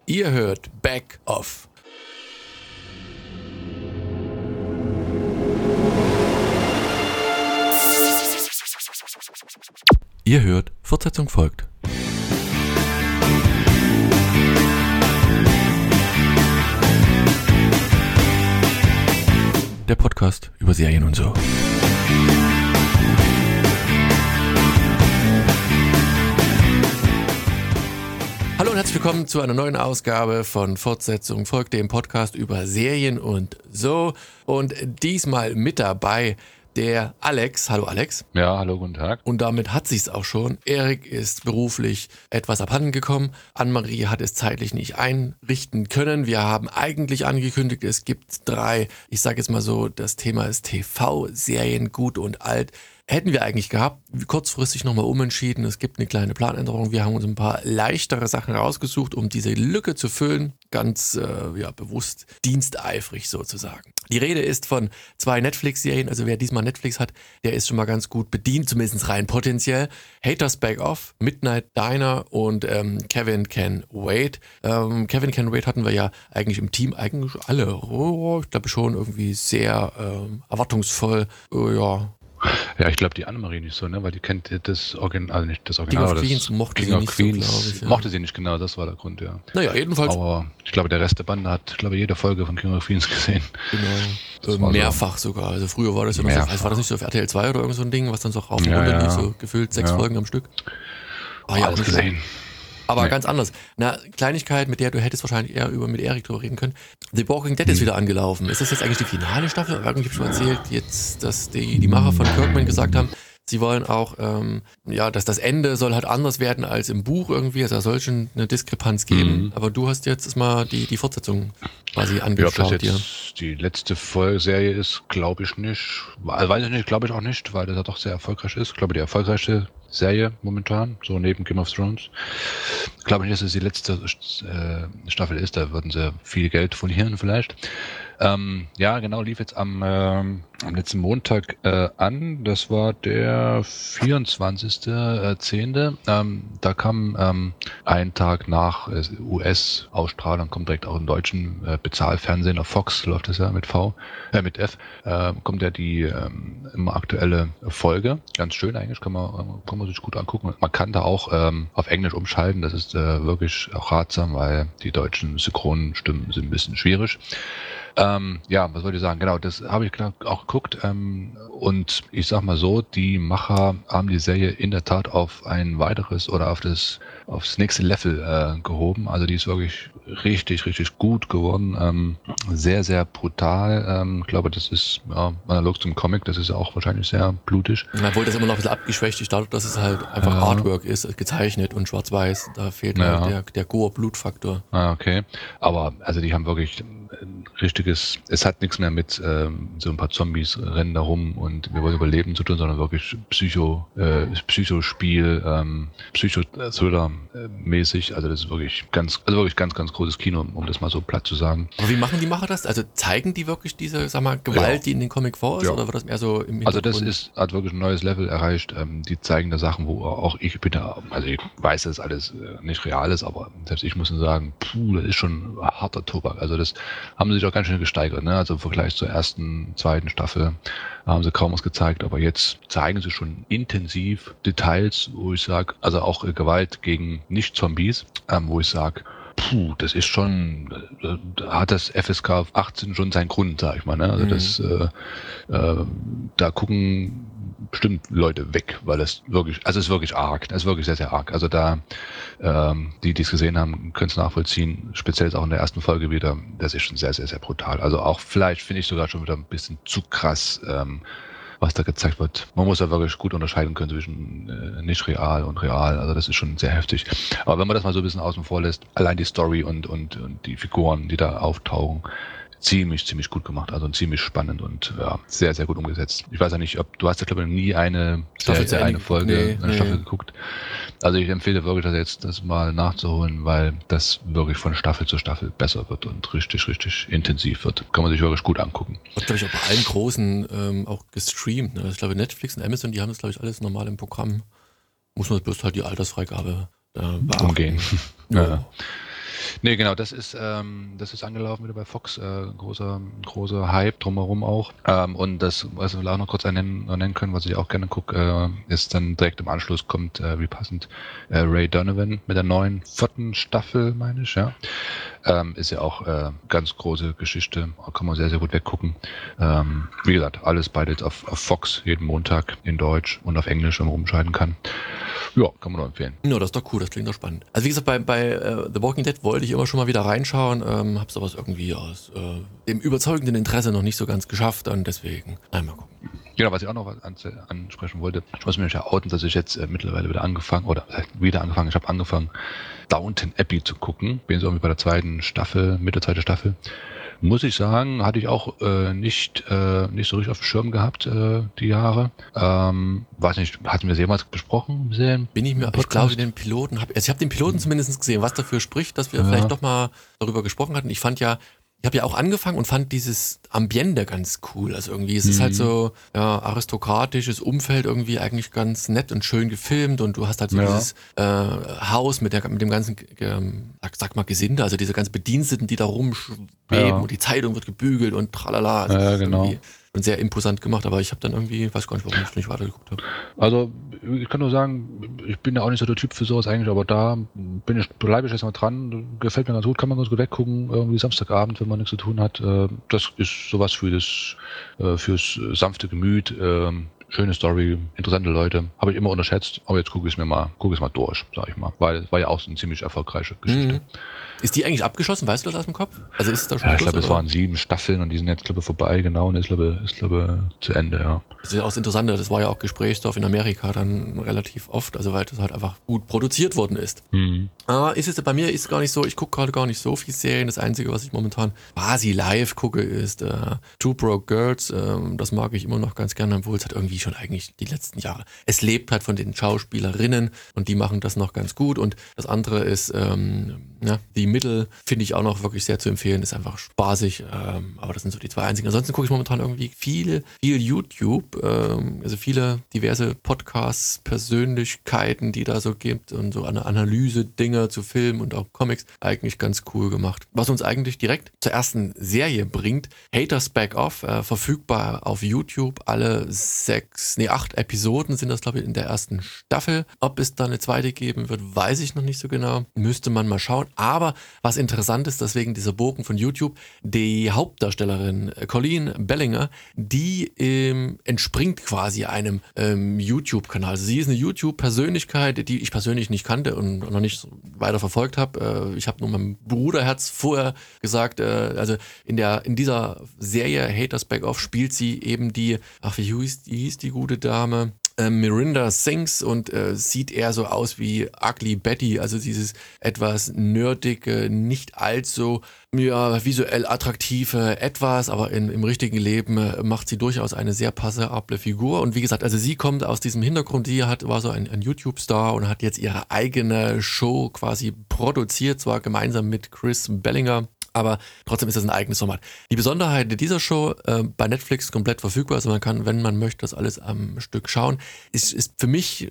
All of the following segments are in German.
Ihr hört Back Off. Ihr hört, Fortsetzung folgt. Der Podcast über Serien und so. Hallo und herzlich willkommen zu einer neuen Ausgabe von Fortsetzung folgt, dem Podcast über Serien und so. Und diesmal mit dabei der Alex. Hallo Alex. Ja, hallo, guten Tag. Und damit hat sich's auch schon. Erik ist beruflich etwas abhanden gekommen. Annemarie hat es zeitlich nicht einrichten können. Wir haben eigentlich angekündigt, es gibt 3, ich sage jetzt mal so, das Thema ist TV-Serien, gut und alt. Hätten wir eigentlich gehabt, kurzfristig nochmal umentschieden. Es gibt eine kleine Planänderung. Wir haben uns ein paar leichtere Sachen rausgesucht, um diese Lücke zu füllen. Ganz bewusst diensteifrig sozusagen. Die Rede ist von 2 Netflix-Serien. Also wer diesmal Netflix hat, der ist schon mal ganz gut bedient, zumindest rein potenziell. Haters Back Off, Midnight Diner und Kevin Can Wait. Kevin Can Wait hatten wir ja eigentlich im Team eigentlich alle. Ich glaube schon irgendwie sehr erwartungsvoll. Ja, ich glaube die Annemarie nicht so, ne, weil die kennt das Original, also nicht das Original. King of Queens mochte sie nicht so, glaube ich. Ja. Mochte sie nicht, genau, das war der Grund, ja. Naja, jedenfalls. Aber ich glaube, der Rest der Bande hat, glaube ich, jede Folge von King of Queens gesehen. Genau. Mehrfach sogar. Also früher war das ja noch so, war das nicht so auf RTL 2 oder irgend so ein Ding, was dann so rauf und runter lief, so gefühlt 6 Folgen am Stück. Ja, alles gesehen. Aber ganz anders. Na, Kleinigkeit, mit der du hättest wahrscheinlich eher mit Erik drüber reden können. The Walking Dead ist wieder angelaufen. Ist das jetzt eigentlich die finale Staffel? Irgendwie habe ich schon erzählt, jetzt, dass die Macher von Kirkman gesagt haben, sie wollen auch, dass das Ende soll halt anders werden als im Buch irgendwie. Also da soll schon eine Diskrepanz geben. Aber du hast jetzt mal die Fortsetzung quasi angeschaut. Ja, ob das jetzt die letzte Serie ist, glaube ich nicht. Weiß ich nicht, glaube ich auch nicht, weil das ja doch sehr erfolgreich ist. Ich glaube, die erfolgreichste Serie momentan, so neben Game of Thrones. Ich glaube nicht, dass es die letzte Staffel ist, da würden sie viel Geld verlieren vielleicht. Ja, genau, lief jetzt am letzten Montag an. Das war der 24.10. Da kam ein Tag nach US-Ausstrahlung, kommt direkt auch im deutschen Bezahlfernsehen auf Fox, läuft das ja mit F, kommt ja die immer aktuelle Folge. Ganz schön eigentlich, kann man sich gut angucken. Man kann da auch auf Englisch umschalten, das ist wirklich auch ratsam, weil die deutschen Synchronstimmen sind ein bisschen schwierig. Was wollte ich sagen? Genau, das habe ich auch geguckt. Und ich sag mal so, die Macher haben die Serie in der Tat auf ein weiteres oder aufs nächste Level gehoben. Also die ist wirklich richtig, richtig gut geworden. Sehr, sehr brutal. Ich glaube, das ist analog zum Comic, das ist auch wahrscheinlich sehr blutig. Obwohl das immer noch ein bisschen abgeschwächt ist, dadurch, dass es halt einfach Artwork ist, gezeichnet und schwarz-weiß. Da fehlt halt der Gore-Blutfaktor. Okay. Aber also die haben wirklich ein richtiges, es hat nichts mehr mit so ein paar Zombies rennen da rum und wir wollen überleben zu tun, sondern wirklich Psychospiel, Psycho-Thriller-mäßig. Also das ist wirklich ganz großes Kino, um das mal so platt zu sagen. Aber wie machen die Macher das? Also zeigen die wirklich diese, Gewalt, die in den Comic vor ist, oder wird das mehr so im Hintergrund? Also das hat wirklich ein neues Level erreicht. Die zeigen da Sachen, wo auch ich bin da, also ich weiß, dass alles nicht real ist, aber selbst ich muss sagen, das ist schon harter Tobak. Also das haben sie sich auch ganz schön gesteigert, ne? Also im Vergleich zur ersten, zweiten Staffel haben sie kaum was gezeigt, aber jetzt zeigen sie schon intensiv Details, wo ich sage, also auch Gewalt gegen Nicht-Zombies, wo ich sage, das ist schon, da hat das FSK 18 schon seinen Grund, sag ich mal, ne? Also da gucken bestimmt Leute weg, weil es ist wirklich arg, das ist wirklich sehr, sehr arg. Also da, die es gesehen haben, können es nachvollziehen, speziell auch in der ersten Folge wieder, das ist schon sehr, sehr, sehr brutal. Also auch vielleicht finde ich sogar schon wieder ein bisschen zu krass, was da gezeigt wird. Man muss ja wirklich gut unterscheiden können zwischen nicht real und real, also das ist schon sehr heftig. Aber wenn man das mal so ein bisschen außen vor lässt, allein die Story und die Figuren, die da auftauchen, ziemlich gut gemacht, also ziemlich spannend und sehr, sehr gut umgesetzt. Ich weiß ja nicht, ob du hast ja, glaube ich, nie eine Folge, eine Staffel geguckt. Also ich empfehle wirklich, das mal nachzuholen, weil das wirklich von Staffel zu Staffel besser wird und richtig, richtig intensiv wird. Kann man sich wirklich gut angucken. Wird, glaube ich, auch bei allen Großen auch gestreamt. Ne? Also ich glaube, Netflix und Amazon, die haben das, glaube ich, alles normal im Programm. Muss man bloß halt die Altersfreigabe beachten. Umgehen. Ja. Nee, genau, das ist angelaufen wieder bei Fox, großer Hype drumherum auch. Und das, was wir auch noch kurz nennen können, was ich auch gerne gucke, ist dann direkt im Anschluss kommt, wie passend, Ray Donovan mit der neuen 4. Staffel, meine ich, ja. Ist ja auch ganz große Geschichte, kann man sehr, sehr gut weggucken. Wie gesagt, alles beides auf Fox, jeden Montag in Deutsch und auf Englisch, wenn man rumschalten kann. Ja, kann man nur empfehlen. Ja, das ist doch cool, das klingt doch spannend. Also wie gesagt, bei The Walking Dead wollte ich immer schon mal wieder reinschauen, hab's aber irgendwie aus dem überzeugenden Interesse noch nicht so ganz geschafft und deswegen einmal gucken. Genau, was ich auch noch ansprechen wollte, ich muss mich ja outen, dass ich jetzt mittlerweile wieder angefangen, ich habe angefangen, Downton Abbey zu gucken, bin jetzt irgendwie bei der 2. Staffel, Mitte 2. Staffel. Muss ich sagen, hatte ich auch nicht so richtig auf dem Schirm gehabt, die Jahre. Weiß nicht, hatten wir es jemals besprochen? Ich glaube, den Piloten ich habe den Piloten zumindest gesehen, was dafür spricht, dass wir vielleicht doch mal darüber gesprochen hatten. Ich habe ja auch angefangen und fand dieses Ambiente ganz cool. Also irgendwie, es ist halt so aristokratisches Umfeld irgendwie eigentlich ganz nett und schön gefilmt und du hast halt so dieses Haus mit dem ganzen, sag mal Gesinde, also diese ganzen Bediensteten, die da rumschweben und die Zeitung wird gebügelt und tralala. Also genau. Und sehr imposant gemacht, aber ich habe dann irgendwie, weiß gar nicht, warum ich nicht weitergeguckt habe. Also ich kann nur sagen, ich bin ja auch nicht so der Typ für sowas eigentlich, aber da bleibe ich jetzt mal dran. Gefällt mir ganz gut, kann man ganz gut weggucken, irgendwie Samstagabend, wenn man nichts zu tun hat. Das ist sowas fürs sanfte Gemüt. Schöne Story, interessante Leute. Habe ich immer unterschätzt, aber jetzt gucke ich es mal durch, sag ich mal. Weil es war ja auch so eine ziemlich erfolgreiche Geschichte. Ist die eigentlich abgeschlossen? Weißt du das aus dem Kopf? Also ist es da schon ich glaube, es waren 7 Staffeln und die sind jetzt, glaube ich, vorbei, genau, und ist, glaube ich, zu Ende, ja. Das ist ja auch das Interessante, das war ja auch Gesprächsstoff in Amerika dann relativ oft, also weil das halt einfach gut produziert worden ist. Bei mir ist es gar nicht so, ich gucke gerade gar nicht so viel Serien. Das Einzige, was ich momentan quasi live gucke, ist Two Broke Girls. Das mag ich immer noch ganz gerne, obwohl es halt irgendwie schon eigentlich die letzten Jahre, es lebt halt von den Schauspielerinnen und die machen das noch ganz gut. Und das andere ist The Middle, finde ich auch noch wirklich sehr zu empfehlen, ist einfach spaßig, aber das sind so die 2 einzigen. Ansonsten gucke ich momentan irgendwie viel YouTube, also viele diverse Podcasts, Persönlichkeiten, die da so gibt und so eine Analyse-Dinger zu Filmen und auch Comics, eigentlich ganz cool gemacht. Was uns eigentlich direkt zur ersten Serie bringt, Haters Back Off, verfügbar auf YouTube, alle 8 Episoden sind das, glaube ich, in der ersten Staffel. Ob es da eine zweite geben wird, weiß ich noch nicht so genau, müsste man mal schauen, aber was interessant ist, deswegen dieser Bogen von YouTube, die Hauptdarstellerin Colleen Ballinger, die entspringt quasi einem YouTube-Kanal. Also sie ist eine YouTube-Persönlichkeit, die ich persönlich nicht kannte und noch nicht weiter verfolgt habe. Ich habe nur meinem Bruderherz vorher gesagt, also in dieser Serie Haters Back Off spielt sie eben wie hieß die gute Dame? Miranda Sings und sieht eher so aus wie Ugly Betty, also dieses etwas nerdige, nicht allzu visuell attraktive etwas, aber im richtigen Leben macht sie durchaus eine sehr passable Figur. Und wie gesagt, also sie kommt aus diesem Hintergrund, war so ein YouTube-Star und hat jetzt ihre eigene Show quasi produziert, zwar gemeinsam mit Chris Ballinger, aber trotzdem ist das ein eigenes Format. Die Besonderheit dieser Show, bei Netflix komplett verfügbar, also man kann, wenn man möchte, das alles am Stück schauen, ist für mich,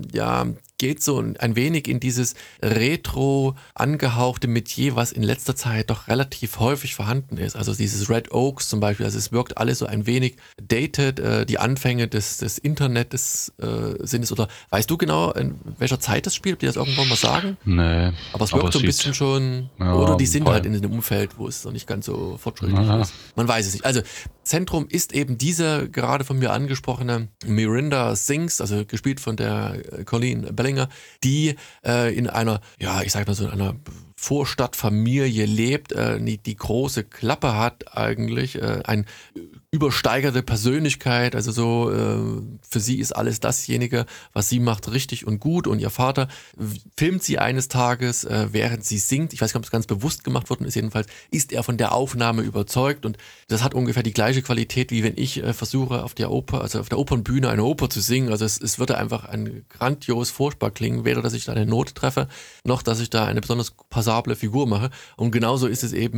geht so ein wenig in dieses retro angehauchte Metier, was in letzter Zeit doch relativ häufig vorhanden ist. Also dieses Red Oaks zum Beispiel, also es wirkt alles so ein wenig dated, die Anfänge des Internets sind es, oder weißt du genau, in welcher Zeit das spielt? Ob die das irgendwann mal sagen? Nee. Aber es wirkt so ein bisschen schon, oder die sind halt in einem Umfeld, wo es noch nicht ganz so fortschrittlich ist. Man weiß es nicht. Also Zentrum ist eben diese gerade von mir angesprochene Miranda Sings, also gespielt von der Colleen Ballinger, die in einer, ich sag mal so, in einer Vorstadtfamilie lebt, die große Klappe hat eigentlich, ein übersteigerte Persönlichkeit, also so für sie ist alles dasjenige, was sie macht, richtig und gut, und ihr Vater filmt sie eines Tages, während sie singt. Ich weiß nicht, ob es ganz bewusst gemacht worden ist, jedenfalls ist er von der Aufnahme überzeugt, und das hat ungefähr die gleiche Qualität, wie wenn ich versuche auf der Opernbühne eine Oper zu singen. Also es würde einfach ein grandios furchtbar klingen, weder dass ich da eine Note treffe, noch dass ich da eine besonders passable Figur mache. Und genauso ist es eben mit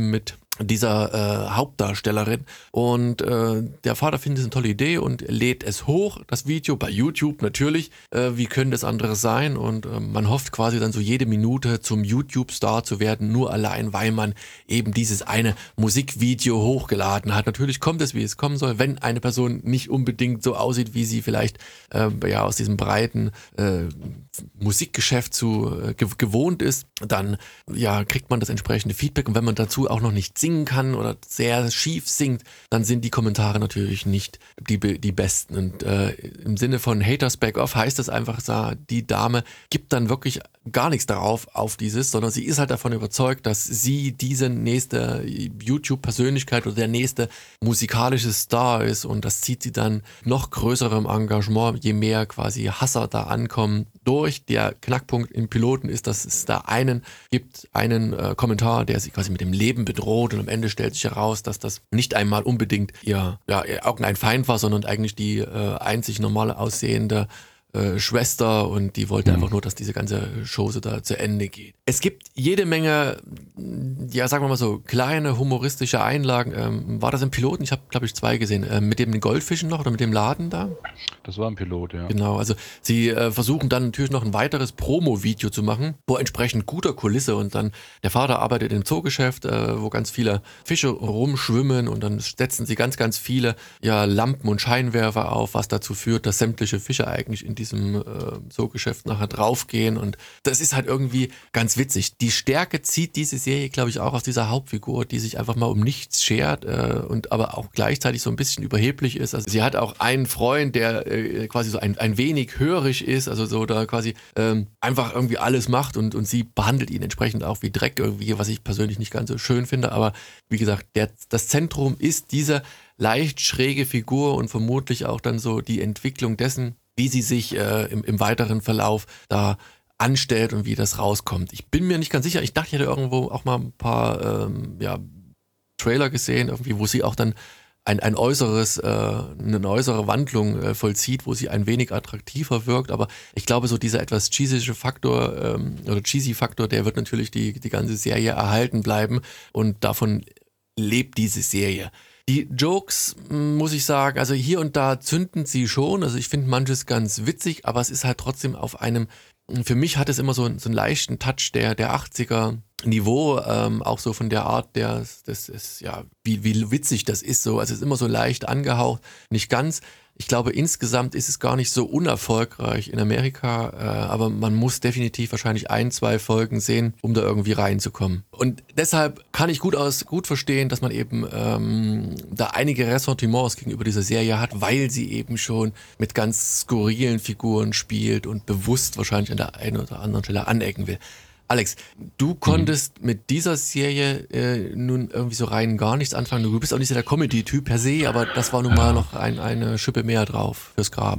dieser Hauptdarstellerin. Und der Vater findet es eine tolle Idee und lädt es hoch, das Video, bei YouTube natürlich. Wie könnte es anderes sein? Und man hofft quasi dann so jede Minute zum YouTube-Star zu werden, nur allein, weil man eben dieses eine Musikvideo hochgeladen hat. Natürlich kommt es, wie es kommen soll, wenn eine Person nicht unbedingt so aussieht, wie sie vielleicht aus diesem breiten Musikgeschäft gewohnt ist, dann kriegt man das entsprechende Feedback. Und wenn man dazu auch noch nicht singen kann oder sehr schief singt, dann sind die Kommentare natürlich nicht die besten. Und im Sinne von Haters Back Off heißt es einfach, die Dame gibt dann wirklich gar nichts darauf auf dieses, sondern sie ist halt davon überzeugt, dass sie diese nächste YouTube-Persönlichkeit oder der nächste musikalische Star ist, und das zieht sie dann noch größerem Engagement, je mehr quasi Hasser da ankommen. Der Knackpunkt im Piloten ist, dass es da einen Kommentar, der sie quasi mit dem Leben bedroht, und am Ende stellt sich heraus, dass das nicht einmal unbedingt ihr irgendein Feind war, sondern eigentlich die einzig normal aussehende Schwester, und die wollte einfach nur, dass diese ganze Chose da zu Ende geht. Es gibt jede Menge, sagen wir mal so, kleine humoristische Einlagen. War das im Piloten? Ich habe, glaube ich, 2 gesehen. Mit dem Goldfischen noch oder mit dem Laden da? Das war ein Pilot, ja. Genau, also sie versuchen dann natürlich noch ein weiteres Promo-Video zu machen, vor entsprechend guter Kulisse, und dann der Vater arbeitet im Zoogeschäft, wo ganz viele Fische rumschwimmen, und dann setzen sie ganz, ganz viele Lampen und Scheinwerfer auf, was dazu führt, dass sämtliche Fische eigentlich in diesem Zoogeschäft nachher draufgehen, und das ist halt irgendwie ganz witzig. Die Stärke zieht diese Serie, glaube ich, auch aus dieser Hauptfigur, die sich einfach mal um nichts schert und aber auch gleichzeitig so ein bisschen überheblich ist. Also sie hat auch einen Freund, der quasi so ein wenig hörig ist, also so da quasi einfach irgendwie alles macht, und sie behandelt ihn entsprechend auch wie Dreck irgendwie, was ich persönlich nicht ganz so schön finde, aber wie gesagt, das Zentrum ist diese leicht schräge Figur und vermutlich auch dann so die Entwicklung dessen, wie sie sich im weiteren Verlauf da anstellt und wie das rauskommt. Ich bin mir nicht ganz sicher, ich dachte, ich hätte irgendwo auch mal ein paar Trailer gesehen, irgendwie, wo sie auch dann eine äußere Wandlung vollzieht, wo sie ein wenig attraktiver wirkt, aber ich glaube, so dieser etwas cheesy Faktor, der wird natürlich die ganze Serie erhalten bleiben, und davon lebt diese Serie. Die Jokes, muss ich sagen, also hier und da zünden sie schon, also ich finde manches ganz witzig, aber es ist halt trotzdem für mich hat es immer so einen leichten Touch der 80er Niveau, auch so von der Art, wie witzig das ist, so, also es ist immer so leicht angehaucht, nicht ganz. Ich glaube, insgesamt ist es gar nicht so unerfolgreich in Amerika, aber man muss definitiv wahrscheinlich 1-2 Folgen sehen, um da irgendwie reinzukommen. Und deshalb kann ich gut verstehen, dass man eben da einige Ressentiments gegenüber dieser Serie hat, weil sie eben schon mit ganz skurrilen Figuren spielt und bewusst wahrscheinlich an der einen oder anderen Stelle anecken will. Alex, du konntest mit dieser Serie nun irgendwie so rein gar nichts anfangen. Du bist auch nicht so der Comedy-Typ per se, aber das war nun mal noch eine Schippe mehr drauf fürs Graben.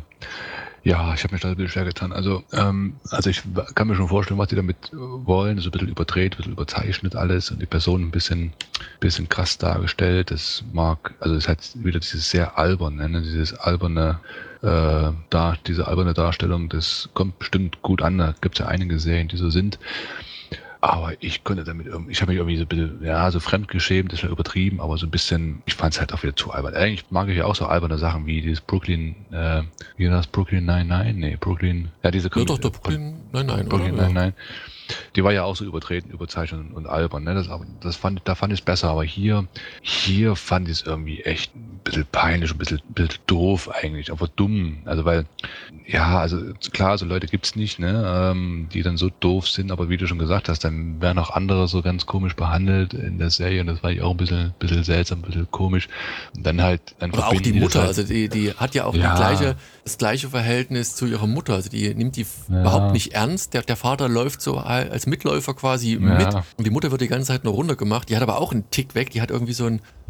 Ja, ich habe mich da ein bisschen schwer getan. Also ich kann mir schon vorstellen, was die damit wollen. So ein bisschen überdreht, ein bisschen überzeichnet alles und die Person ein bisschen krass dargestellt. Das ist halt wieder dieses sehr alberne, ne? Diese alberne Darstellung, das kommt bestimmt gut an. Da gibt es ja einige Serien, die so sind. Aber ich habe mich irgendwie so ein bisschen, so fremdgeschämt, ist ja übertrieben, aber so ein bisschen, ich fand es halt auch wieder zu albern. Eigentlich mag ich ja auch so alberne Sachen wie dieses Brooklyn 99? Nee, Brooklyn, ja, diese Brooklyn 99, Brooklyn 99. Die war ja auch so übertreten, überzeichnet und albern, ne? Da fand ich es besser, aber hier fand ich es irgendwie echt ein bisschen peinlich, ein bisschen doof eigentlich, aber dumm. Also weil, klar, so Leute gibt's nicht, ne? Die dann so doof sind, aber wie du schon gesagt hast, dann werden auch andere so ganz komisch behandelt in der Serie, und das war ja auch ein bisschen seltsam, ein bisschen komisch. Und dann aber auch die Mutter, also die hat ja auch das gleiche Verhältnis zu ihrer Mutter, also die nimmt die überhaupt nicht ernst. Der Vater läuft so als Mitläufer quasi mit, und die Mutter wird die ganze Zeit nur runtergemacht. Die hat aber auch einen Tick weg, die hat irgendwie so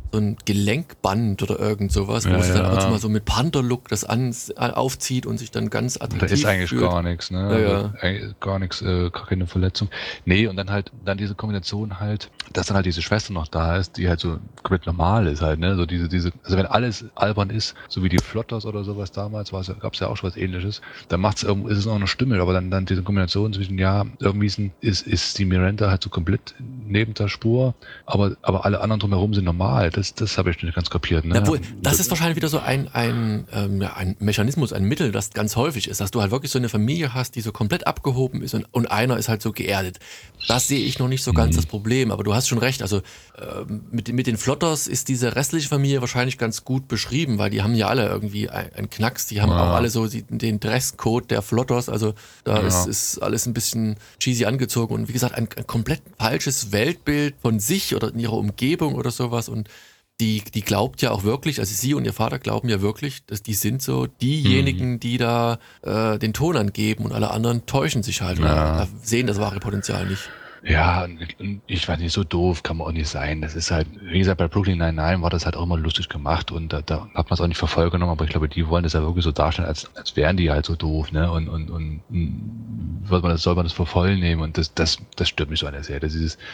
ein Gelenkband oder irgend sowas, wo sie dann ab und zu mal so mit Panther-Look das aufzieht und sich dann ganz attraktiv Da ist eigentlich fühlt. gar nichts, ne? Also gar nichts, gar keine Verletzung. Nee, und dann diese Kombination halt, dass dann halt diese Schwester noch da ist, die halt so komplett normal ist halt, ne? So also wenn alles albern ist, so wie die Flotters oder sowas damals, gab es ja auch schon was Ähnliches, dann ist es auch eine Stimme, aber dann diese Kombination zwischen, ja, irgendwie ist die Miranda halt so komplett neben der Spur, aber alle anderen drumherum sind normal. Das habe ich nicht ganz kapiert, ne? Obwohl, das ist wahrscheinlich wieder so ein Mechanismus, ein Mittel, das ganz häufig ist, dass du halt wirklich so eine Familie hast, die so komplett abgehoben ist und einer ist halt so geerdet. Das sehe ich noch nicht so ganz das Problem, aber du hast schon recht, also mit den Flotters ist diese restliche Familie wahrscheinlich ganz gut beschrieben, weil die haben ja alle irgendwie einen Knacks, die haben auch alle so den Dresscode der Flotters, also da ist alles ein bisschen cheesy angezogen und wie gesagt, ein komplett falsches Weltbild von sich oder in ihrer Umgebung oder sowas und die glaubt ja auch wirklich, also sie und ihr Vater glauben ja wirklich, dass die sind so diejenigen, die da den Ton angeben und alle anderen täuschen sich halt oder sehen das wahre Potenzial nicht. Ja, ich weiß nicht, so doof kann man auch nicht sein. Das ist halt, wie gesagt, bei Brooklyn Nine-Nine war das halt auch immer lustig gemacht und da hat man es auch nicht für voll genommen, aber ich glaube, die wollen das ja wirklich so darstellen, als wären die halt so doof, ne? Und soll man das für voll nehmen und das stört mich so an der Serie.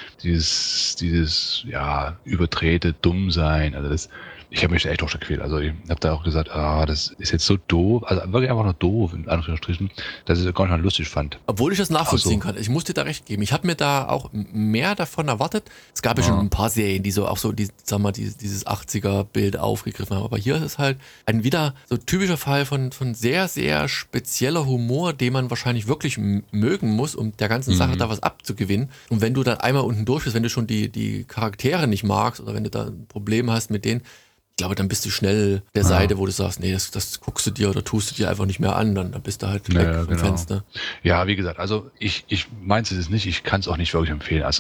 Dieses überdrehte Dummsein, also ich habe mich echt auch schon gequält. Also ich habe da auch gesagt, das ist jetzt so doof, also wirklich einfach nur doof, in Anführungsstrichen, dass ich es gar nicht mal lustig fand. Obwohl ich das nachvollziehen kann. Ich muss dir da recht geben. Ich habe mir da auch mehr davon erwartet. Es gab ja schon ein paar Serien, die so auch so, dieses 80er-Bild aufgegriffen haben. Aber hier ist es halt ein wieder so typischer Fall von sehr, sehr spezieller Humor, den man wahrscheinlich wirklich mögen muss, um der ganzen Sache da was abzugewinnen. Und wenn du dann einmal unten durch bist, wenn du schon die Charaktere nicht magst oder wenn du da ein Problem hast mit denen, ich glaube, dann bist du schnell der Seite, wo du sagst, nee, das guckst du dir oder tust du dir einfach nicht mehr an, dann bist du halt weg vom Fenster. Ja, wie gesagt, also ich meins ist es nicht, ich kann es auch nicht wirklich empfehlen als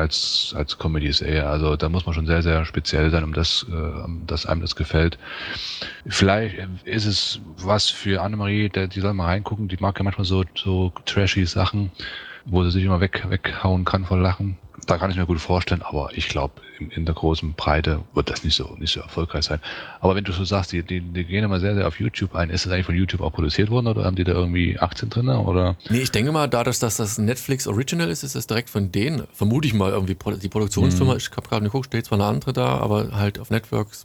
Comedy-Serie. Also da muss man schon sehr, sehr speziell sein, dass einem das gefällt. Vielleicht ist es was für Annemarie, die soll mal reingucken, die mag ja manchmal so trashy Sachen, wo sie sich immer weghauen kann vor Lachen. Da kann ich mir gut vorstellen, aber ich glaube, in der großen Breite wird das nicht so erfolgreich sein. Aber wenn du so sagst, die gehen immer sehr, sehr auf YouTube ein, ist das eigentlich von YouTube auch produziert worden oder haben die da irgendwie Aktien drin? Oder? Nee, ich denke mal, dadurch, dass das Netflix Original ist das direkt von denen. Vermute ich mal irgendwie die Produktionsfirma. Ich habe gerade geguckt, steht zwar eine andere da, aber halt auf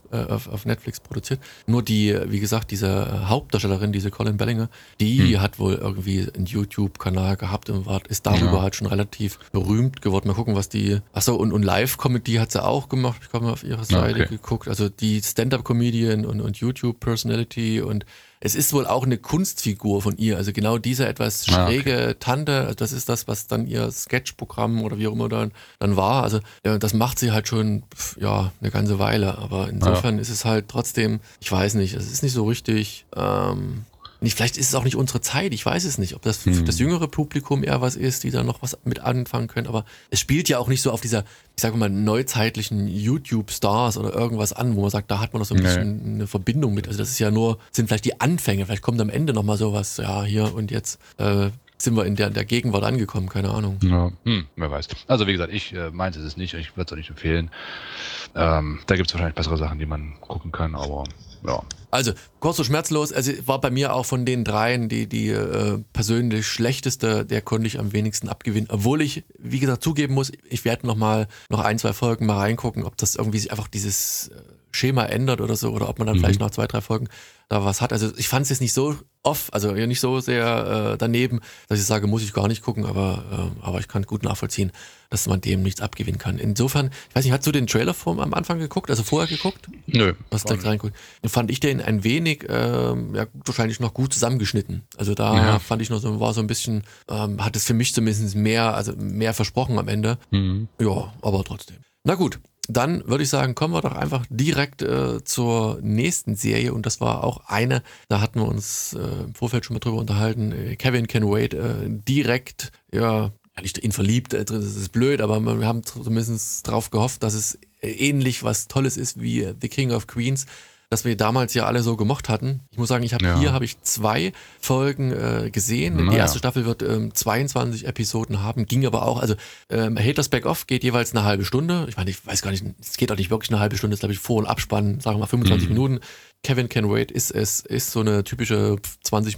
Netflix produziert. Nur wie gesagt, diese Hauptdarstellerin, diese Colin Bellinger, die hat wohl irgendwie einen YouTube-Kanal gehabt und ist darüber halt schon relativ berühmt geworden. Mal gucken, was und Live-Comedy hat sie auch gemacht, ich habe mal auf ihrer Seite geguckt, also die Stand-Up-Comedian und YouTube-Personality und es ist wohl auch eine Kunstfigur von ihr, also genau diese etwas schräge Tante, also das ist das, was dann ihr Sketch-Programm oder wie auch immer dann war, also das macht sie halt schon eine ganze Weile, aber insofern ist es halt trotzdem, ich weiß nicht, es ist nicht so richtig, vielleicht ist es auch nicht unsere Zeit, ich weiß es nicht, ob das für das jüngere Publikum eher was ist, die da noch was mit anfangen können, aber es spielt ja auch nicht so auf dieser, ich sage mal, neuzeitlichen YouTube-Stars oder irgendwas an, wo man sagt, da hat man noch so ein bisschen eine Verbindung mit, also das ist ja sind vielleicht die Anfänge, vielleicht kommt am Ende nochmal sowas, hier und jetzt sind wir in der Gegenwart angekommen, keine Ahnung. Ja, wer weiß. Also wie gesagt, ich meins ist es nicht, ich würde es auch nicht empfehlen. Da gibt es wahrscheinlich bessere Sachen, die man gucken kann, aber ja. Also, kurz und schmerzlos, also war bei mir auch von den dreien die persönlich schlechteste, der konnte ich am wenigsten abgewinnen, obwohl ich, wie gesagt, zugeben muss, ich werde noch 1-2 Folgen mal reingucken, ob das irgendwie sich einfach dieses Schema ändert oder so, oder ob man dann vielleicht nach 2-3 Folgen da was hat. Also ich fand es jetzt nicht so also nicht so sehr daneben, dass ich sage, muss ich gar nicht gucken, aber ich kann gut nachvollziehen, dass man dem nichts abgewinnen kann. Insofern, ich weiß nicht, hast du den Trailer am Anfang geguckt, also vorher geguckt? Nö. Was direkt reinguckt. Dann fand ich den ein wenig, wahrscheinlich noch gut zusammengeschnitten. Also da fand ich noch so, war so ein bisschen, hat es für mich zumindest mehr versprochen am Ende. Ja, aber trotzdem. Na gut. Dann würde ich sagen, kommen wir doch einfach direkt zur nächsten Serie und das war auch eine, da hatten wir uns im Vorfeld schon mal drüber unterhalten, Kevin Can Wait direkt, nicht in verliebt, das ist blöd, aber wir haben zumindest drauf gehofft, dass es ähnlich was Tolles ist wie The King of Queens, das wir damals ja alle so gemocht hatten. Ich muss sagen, hier habe ich 2 Folgen gesehen. Die erste Staffel wird 22 Episoden haben, ging aber auch, also Haters Back Off geht jeweils eine halbe Stunde. Ich meine, ich weiß gar nicht, es geht auch nicht wirklich eine halbe Stunde, das ist glaube ich Vor- und Abspann, sagen wir mal 25 Minuten. Kevin Can Wait ist so eine typische 22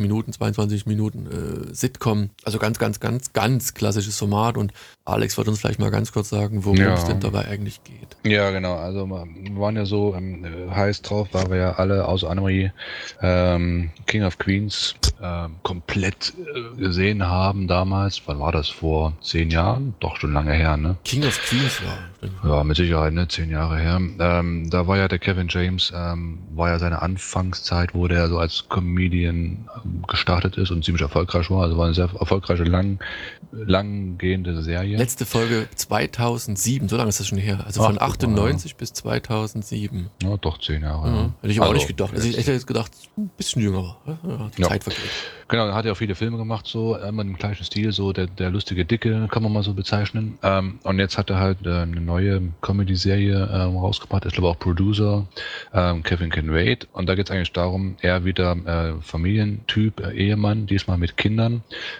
Minuten Sitcom. Also ganz klassisches Format, und Alex wird uns vielleicht mal ganz kurz sagen, worum es denn dabei eigentlich geht. Ja, genau. Also wir waren ja so heiß drauf, weil wir ja alle außer Annemarie King of Queens komplett gesehen haben damals. Wann war das? Vor 10 Jahren? Doch schon lange her, ne? King of Queens, ja, mit Sicherheit, ne? 10 Jahre her. Da war ja der Kevin James, war ja seine Anfangszeit, wo der so als Comedian gestartet ist und ziemlich erfolgreich war. Also war eine sehr erfolgreiche, langgehende Serie. Letzte Folge 2007, so lange ist das schon her. Also von 98 bis 2007. Ja, doch 10 Jahre. Ja. Hätte ich aber auch nicht gedacht. Also ich hätte jetzt gedacht, ein bisschen jünger. Die Zeit vergeht. Genau, er hat ja auch viele Filme gemacht, so immer im gleichen Stil, so der lustige Dicke, kann man mal so bezeichnen. Und jetzt hat er halt eine neue Comedy-Serie rausgebracht, ich glaube auch Producer, Kevin Can Wait. Und da geht es eigentlich darum, er wieder Familientyp, Ehemann, diesmal mit Kindern,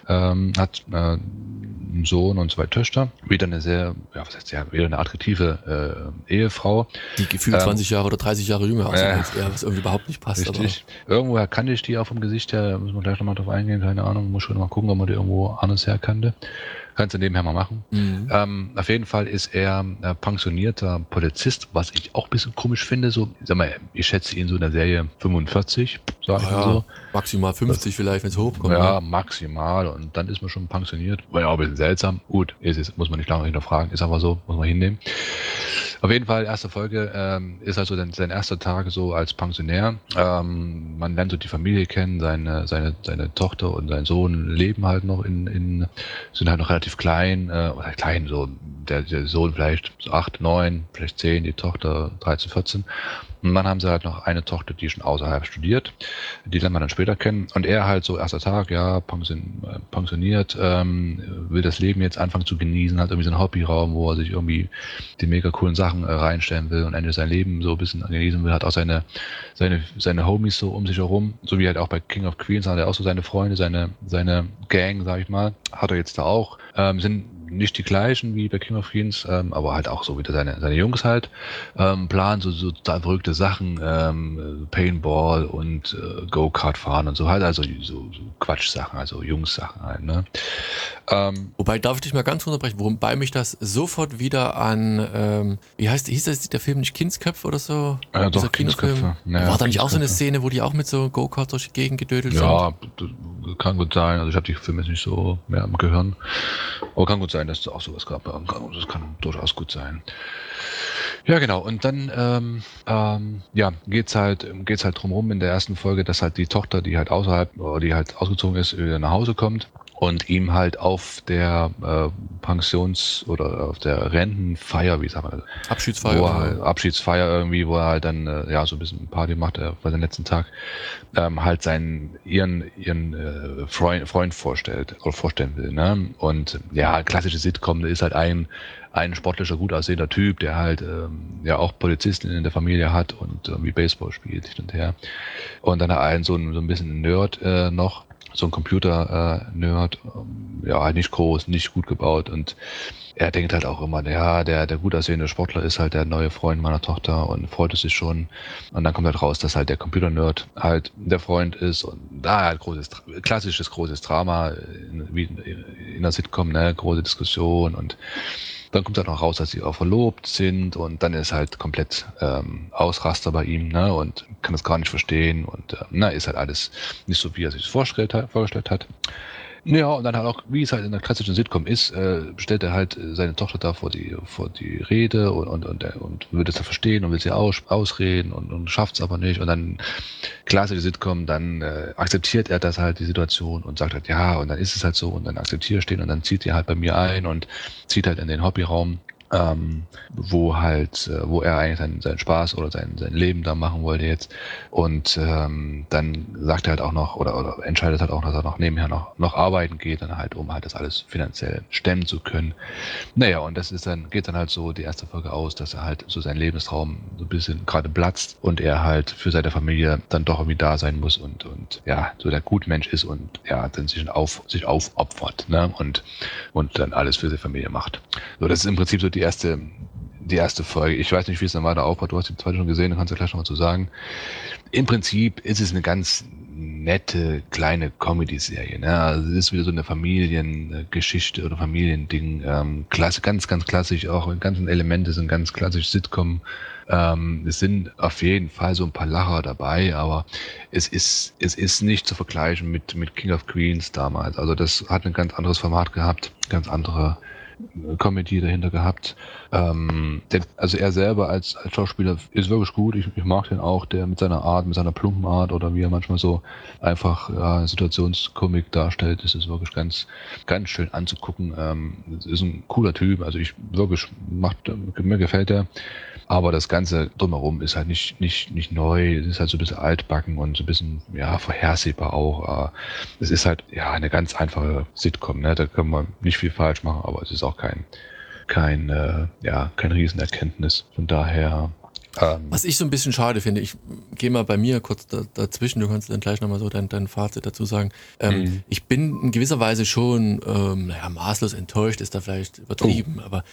hat einen Sohn und 2 Töchter, wieder eine wieder eine attraktive Ehefrau. Die gefühlt 20 Jahre oder 30 Jahre jünger aussieht als er, was irgendwie überhaupt nicht passt. Richtig. Aber irgendwoher kannte ich die auch vom Gesicht her, müssen wir gleich nochmal drauf eingehen, keine Ahnung, muss schon mal gucken, ob man die irgendwo anders herkannte. Kannst du nebenher mal machen. Auf jeden Fall ist er pensionierter Polizist, was ich auch ein bisschen komisch finde. So, sag mal, ich schätze ihn so in der Serie 45, sag ich mal so. Maximal 50 vielleicht, wenn es hochkommt. Ja, maximal. Und dann ist man schon pensioniert. War ja auch ein bisschen seltsam. Gut, muss man nicht lange hinterfragen. Ist aber so, muss man hinnehmen. Auf jeden Fall, erste Folge ist also sein erster Tag so als Pensionär. Man lernt so die Familie kennen, seine Tochter und sein Sohn leben halt noch sind halt noch relativ klein, so der Sohn vielleicht 8, 9, vielleicht 10, die Tochter 13, 14. Und dann haben sie halt noch eine Tochter, die schon außerhalb studiert. Die lernt man dann später kennen. Und er halt so erster Tag, pensioniert, will das Leben jetzt anfangen zu genießen, hat irgendwie so einen Hobbyraum, wo er sich irgendwie die mega coolen Sachen reinstellen will und endlich sein Leben so ein bisschen genießen will, hat auch seine Homies so um sich herum, so wie halt auch bei King of Queens, hat er auch so seine Freunde, seine Gang, sag ich mal, hat er jetzt da auch, sind nicht die gleichen wie bei King of Queens, aber halt auch so wieder seine Jungs halt, planen so total verrückte Sachen, Paintball und Go-Kart fahren und so halt, also so Quatsch-Sachen, also Jungs-Sachen halt, ne? Wobei, darf ich dich mal ganz unterbrechen, wobei mich das sofort wieder an, hieß das der Film nicht Kindsköpfe oder so? Ja, doch, Kindsköpfe. Ja, war da nicht auch so eine Szene, wo die auch mit so Go-Karts durch die Gegend gedödelt sind? Ja, kann gut sein, also ich habe die Filme jetzt nicht so mehr am Gehirn, aber kann gut sein, dass es auch sowas gab, das kann durchaus gut sein. Ja, genau. Und dann geht's halt drumherum in der ersten Folge, dass halt die Tochter, die halt ausgezogen ist, wieder nach Hause kommt und ihm halt auf der Pensions- oder auf der Rentenfeier, wie sagen wir, Abschiedsfeier irgendwie, wo er halt dann so ein bisschen Party macht bei seinem letzten Tag, halt ihren Freund vorstellen will, ne? Und ja, klassische Sitcom, da ist halt ein sportlicher, gut aussehender Typ, der halt auch Polizisten in der Familie hat und irgendwie Baseball spielt, hin und her. Und dann so ein bisschen Nerd noch, so ein Computer-Nerd, halt nicht groß, nicht gut gebaut, und er denkt halt auch immer, der gut aussehende Sportler ist halt der neue Freund meiner Tochter und freut es sich schon. Und dann kommt halt raus, dass halt der Computer-Nerd halt der Freund ist, und da halt klassisches großes Drama, wie in der Sitcom, ne, große Diskussion, und dann kommt halt noch raus, dass sie auch verlobt sind, und dann ist halt komplett Ausraster bei ihm, ne, und kann das gar nicht verstehen, und ist halt alles nicht so, wie er sich das vorgestellt hat. Ja, und dann halt auch, wie es halt in der klassischen Sitcom ist, stellt er halt seine Tochter da vor die Rede und will das dann verstehen und will sie ausreden und schafft es aber nicht. Und dann, klassische Sitcom, dann akzeptiert er das halt, die Situation, und sagt halt, ja, und dann ist es halt so, und dann akzeptiere ich den, und dann zieht er halt bei mir ein und zieht halt in den Hobbyraum, wo er eigentlich seinen Spaß oder sein Leben da machen wollte jetzt. Und dann sagt er halt auch noch, oder entscheidet halt auch, dass er noch nebenher noch arbeiten geht, dann halt, um halt das alles finanziell stemmen zu können. Naja, und geht dann halt so die erste Folge aus, dass er halt so sein Lebenstraum so ein bisschen gerade platzt und er halt für seine Familie dann doch irgendwie da sein muss und ja, so der Gutmensch ist und ja, dann sich aufopfert, ne? Und dann alles für seine Familie macht. So, das ist im Prinzip so die erste Folge. Ich weiß nicht, wie es dann weiter aufbaut. Du hast die zweite schon gesehen, dann kannst du gleich noch mal zu sagen. Im Prinzip ist es eine ganz nette, kleine Comedy-Serie. Ne? Also es ist wieder so eine Familiengeschichte oder Familiending. Ganz, ganz klassisch, auch in ganzen Elemente sind ganz klassisch Sitcom. Es sind auf jeden Fall so ein paar Lacher dabei, aber es ist nicht zu vergleichen mit King of Queens damals. Also das hat ein ganz anderes Format gehabt, ganz andere Comedy dahinter gehabt. Also er selber als Schauspieler ist wirklich gut. Ich mag den auch, der mit seiner plumpen Art oder wie er manchmal so einfach Situationskomik darstellt. Das ist wirklich ganz, ganz schön anzugucken. Ist ein cooler Typ. Also mir gefällt er. Aber das Ganze drumherum ist halt nicht neu. Es ist halt so ein bisschen altbacken und so ein bisschen, ja, vorhersehbar auch. Es ist halt, ja, eine ganz einfache Sitcom, ne? Da kann man nicht viel falsch machen, aber es ist auch kein Riesenerkenntnis. Von daher. Was ich so ein bisschen schade finde, ich gehe mal bei mir kurz dazwischen, du kannst dann gleich nochmal so dein Fazit dazu sagen. Ich bin in gewisser Weise schon, maßlos enttäuscht, ist da vielleicht übertrieben, aber